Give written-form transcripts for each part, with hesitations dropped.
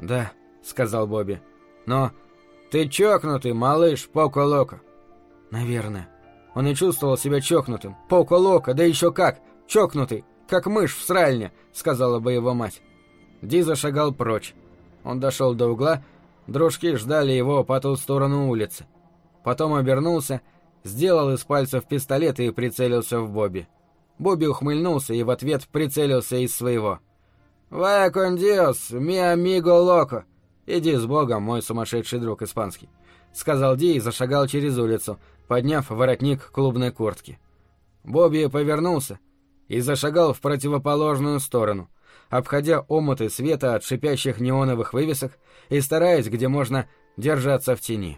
«Да», — сказал Бобби. «Но ты чокнутый, малыш Поко-Локо». «Наверное». Он и чувствовал себя чокнутым. Поко-Локо, да еще как! Чокнутый, как мышь в сральне, сказала бы его мать. Ди зашагал прочь. Он дошел до угла, дружки ждали его по ту сторону улицы. Потом обернулся, сделал из пальцев пистолет и прицелился в Бобби. Бобби ухмыльнулся и в ответ прицелился из своего. «Вая кон диос, ми амиго локо!» «Иди с Богом, мой сумасшедший друг испанский», — сказал Ди и зашагал через улицу, подняв воротник клубной куртки. Бобби повернулся и зашагал в противоположную сторону, обходя омуты света от шипящих неоновых вывесок и стараясь, где можно, держаться в тени.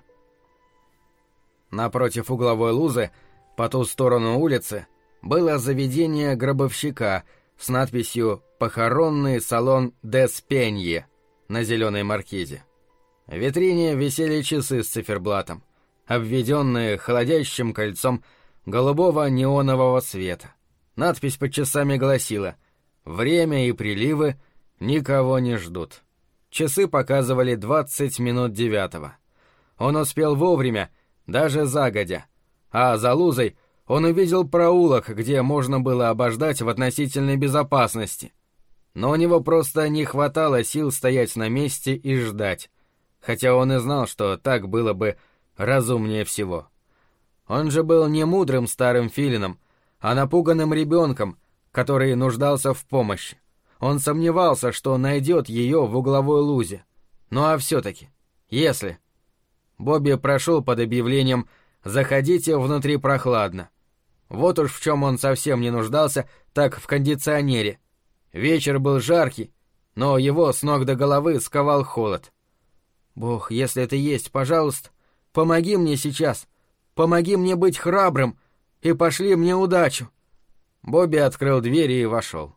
Напротив угловой лузы, по ту сторону улицы, было заведение гробовщика с надписью «Похоронный салон Дес Пенье» на зеленой маркизе. В витрине висели часы с циферблатом, обведенные холодящим кольцом голубого неонового света. Надпись под часами гласила: «Время и приливы никого не ждут». Часы показывали 20 минут 9. Он успел вовремя, даже загодя, а за лузой он увидел проулок, где можно было обождать в относительной безопасности. Но у него просто не хватало сил стоять на месте и ждать, хотя он и знал, что так было бы разумнее всего. Он же был не мудрым старым филином, а напуганным ребенком, который нуждался в помощи. Он сомневался, что найдет ее в угловой лузе. Ну а все-таки, если... Бобби прошел под объявлением «Заходите, внутри прохладно». Вот уж в чем он совсем не нуждался, так в кондиционере. Вечер был жаркий, но его с ног до головы сковал холод. «Бог, если это есть, пожалуйста, помоги мне сейчас, помоги мне быть храбрым и пошли мне удачу». Бобби открыл дверь и вошел.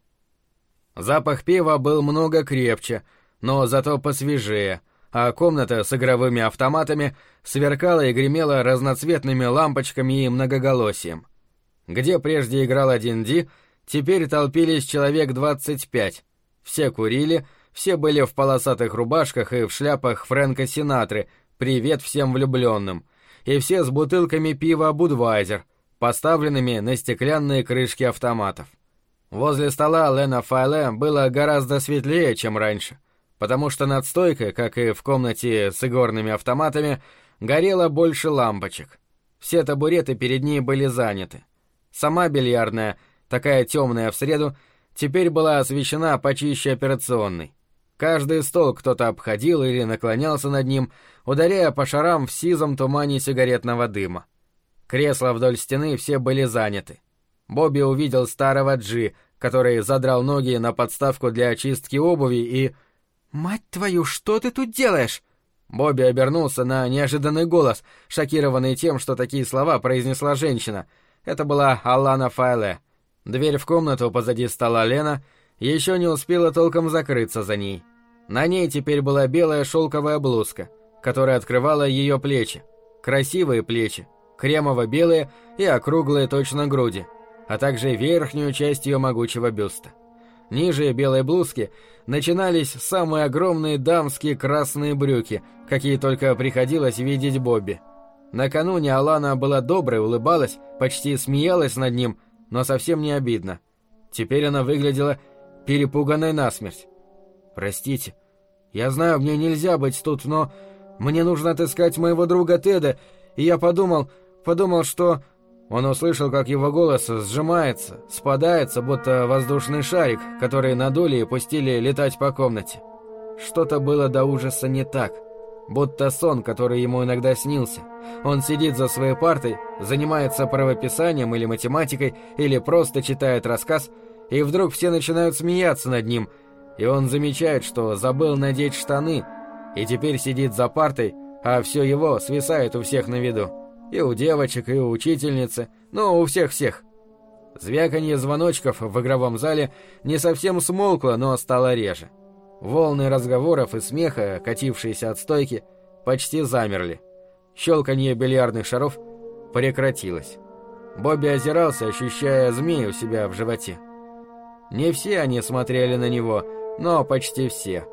Запах пива был много крепче, но зато посвежее, а комната с игровыми автоматами сверкала и гремела разноцветными лампочками и многоголосием. Где прежде играл один Ди, теперь толпились человек 25. Все курили, все были в полосатых рубашках и в шляпах Фрэнка Синатры, привет всем влюбленным, и все с бутылками пива «Будвайзер», поставленными на стеклянные крышки автоматов. Возле стола Лена Файле было гораздо светлее, чем раньше, потому что над стойкой, как и в комнате с игорными автоматами, горело больше лампочек. Все табуреты перед ней были заняты. Сама бильярдная, такая темная в среду, теперь была освещена почище операционной. Каждый стол кто-то обходил или наклонялся над ним, ударяя по шарам в сизом тумане сигаретного дыма. Кресла вдоль стены все были заняты. Бобби увидел старого Джи, который задрал ноги на подставку для очистки обуви и... «Мать твою, что ты тут делаешь?» Бобби обернулся на неожиданный голос, шокированный тем, что такие слова произнесла женщина. Это была Алана Файле. Дверь в комнату позади стола Лена еще не успела толком закрыться за ней. На ней теперь была белая шелковая блузка, которая открывала ее плечи. Красивые плечи, кремово-белые и округлые точно груди, а также верхнюю часть ее могучего бюста. Ниже белой блузки начинались самые огромные дамские красные брюки, какие только приходилось видеть Бобби. Накануне Алана была доброй, улыбалась, почти смеялась над ним, но совсем не обидно. Теперь она выглядела перепуганной насмерть. «Простите, я знаю, мне нельзя быть тут, но мне нужно отыскать моего друга Теда, и я подумал, что...» Он услышал, как его голос сжимается, спадается, будто воздушный шарик, который надули и пустили летать по комнате. Что-то было до ужаса не так. Будто сон, который ему иногда снился. Он сидит за своей партой, занимается правописанием или математикой, или просто читает рассказ, и вдруг все начинают смеяться над ним, и он замечает, что забыл надеть штаны, и теперь сидит за партой, а все его свисает у всех на виду. И у девочек, и у учительницы, ну, у всех-всех. Звяканье звоночков в игровом зале не совсем смолкло, но стало реже. Волны разговоров и смеха, катившиеся от стойки, почти замерли. Щелканье бильярдных шаров прекратилось. Бобби озирался, ощущая змею у себя в животе. Не все они смотрели на него, но почти все.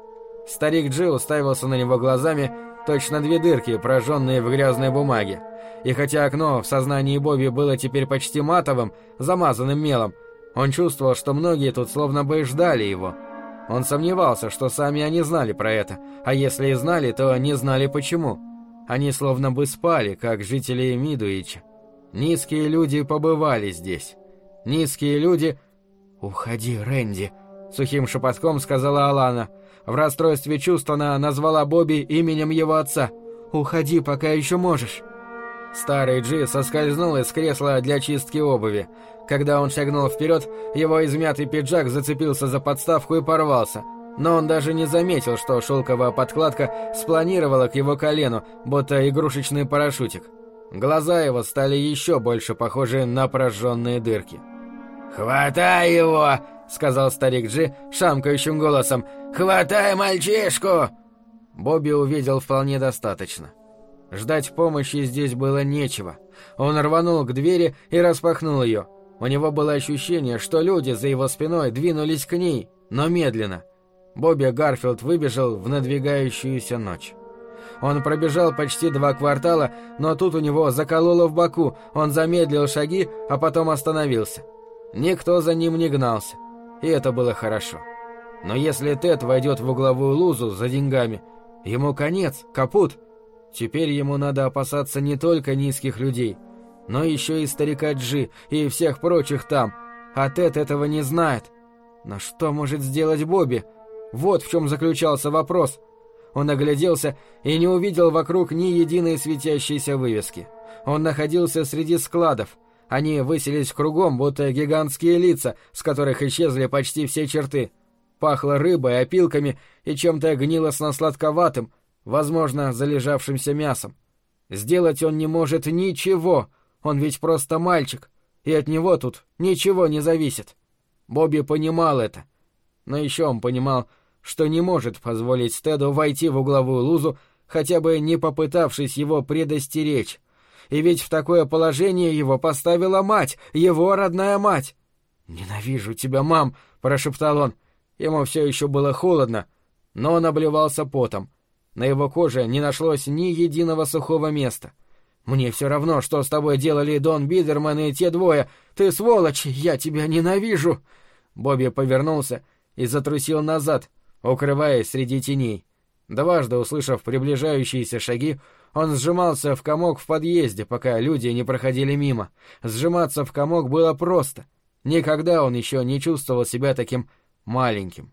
Старик Джи уставился на него глазами, точно две дырки, прожженные в грязной бумаге. И хотя окно в сознании Бобби было теперь почти матовым, замазанным мелом, он чувствовал, что многие тут словно бы ждали его. Он сомневался, что сами они знали про это, а если и знали, то не знали почему. Они словно бы спали, как жители Мидуича. Низкие люди побывали здесь. Низкие люди... «Уходи, Рэнди», — сухим шепотком сказала Алана. В расстройстве чувств она назвала Бобби именем его отца. «Уходи, пока еще можешь». Старый Джи соскользнул из кресла для чистки обуви. Когда он шагнул вперед, его измятый пиджак зацепился за подставку и порвался. Но он даже не заметил, что шелковая подкладка спланировала к его колену, будто игрушечный парашютик. Глаза его стали еще больше похожи на прожженные дырки. «Хватай его!» — сказал старик Джи шамкающим голосом. «Хватай мальчишку!» Бобби увидел вполне достаточно. Ждать помощи здесь было нечего. Он рванул к двери и распахнул ее. У него было ощущение, что люди за его спиной двинулись к ней, но медленно. Бобби Гарфилд выбежал в надвигающуюся ночь. Он пробежал почти 2 квартала, но тут у него закололо в боку, он замедлил шаги, а потом остановился. Никто за ним не гнался, и это было хорошо. Но если Тед войдет в угловую лузу за деньгами, ему конец, капут. Теперь ему надо опасаться не только низких людей, но еще и старика Джи и всех прочих там, а Тед этого не знает. Но что может сделать Бобби? Вот в чем заключался вопрос. Он огляделся и не увидел вокруг ни единой светящейся вывески. Он находился среди складов. Они высились кругом, будто гигантские лица, с которых исчезли почти все черты. Пахло рыбой, опилками и чем-то гнилостно-сладковатым, возможно, залежавшимся мясом. Сделать он не может ничего, он ведь просто мальчик, и от него тут ничего не зависит. Бобби понимал это. Но еще он понимал, что не может позволить Теду войти в угловую лузу, хотя бы не попытавшись его предостеречь. И ведь в такое положение его поставила мать, его родная мать. «Ненавижу тебя, мам!» — прошептал он. Ему все еще было холодно, но он обливался потом. На его коже не нашлось ни единого сухого места. «Мне все равно, что с тобой делали Дон Бидерман и те двое. Ты сволочь, я тебя ненавижу!» Бобби повернулся и затрусил назад, укрываясь среди теней. Дважды услышав приближающиеся шаги, он сжимался в комок в подъезде, пока люди не проходили мимо. Сжиматься в комок было просто. Никогда он еще не чувствовал себя таким маленьким.